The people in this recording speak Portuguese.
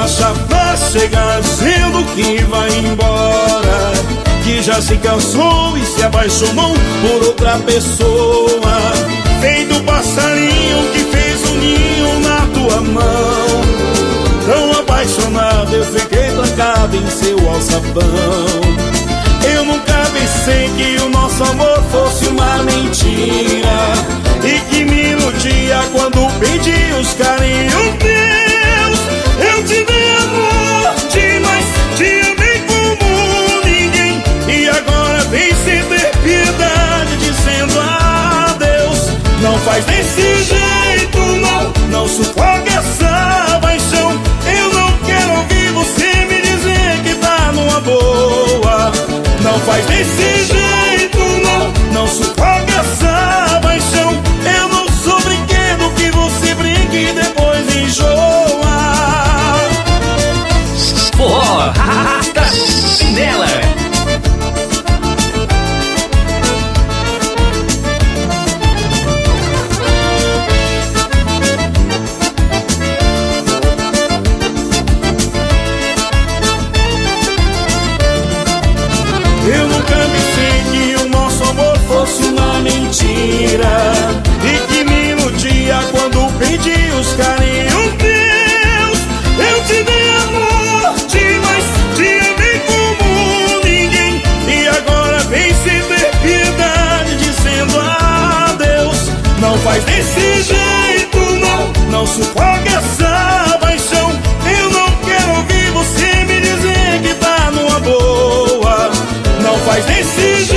marcha pra chegar dizendo que vai embora, que já se cansou e se apaixonou por outra pessoa. Feito passarinho que fez um ninho na tua mão, tão apaixonado eu fiquei trancado em seu alçapão. Eu nunca pensei que o nosso amor fosse uma mentira, e que me iludia quando pedi os carinhos teus. Eu te dei amor demais, te amei como ninguém, e agora vem sem ter piedade dizendo adeus. Não faz desse jeito não, não sufoque essa paixão. Eu não quero ouvir você me dizer que tá numa boa. Não faz desse jeito não, não sufoque essa paixão. Eu não sou brinquedo que você brinque e depois enjoa. Forró Rasta Chinela. Eu nunca pensei que o nosso amor fosse uma mentira, e que me iludia quando pedi os carinhos teus. Eu te dei amor demais, te amei como ninguém, e agora vem sem ter piedade dizendo adeus. Não faz desse jeito não, não sufoque essa paixão. Eu não quero ouvir você me dizer que tá numa boa. Não faz desse jeito